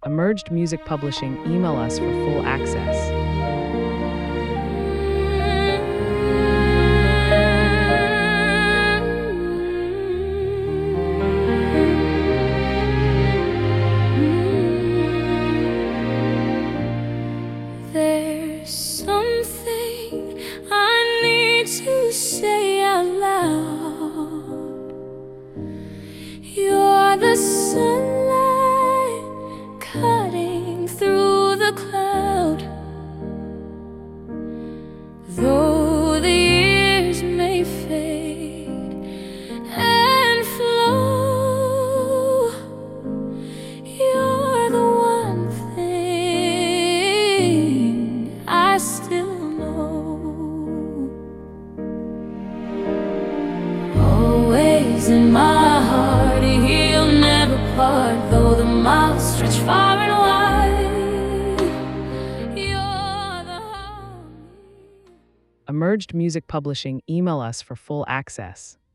Emerged Music Publishing, email us for full access. There's something I need to say out loud. You're the sunlight cutting through the cloud. Though the years may fade and flow, you're the one thing I still know. Always in my heart, you'll never part. Though the miles stretch far and wide, you're the harmony. Emerged Music Publishing, email us for full access.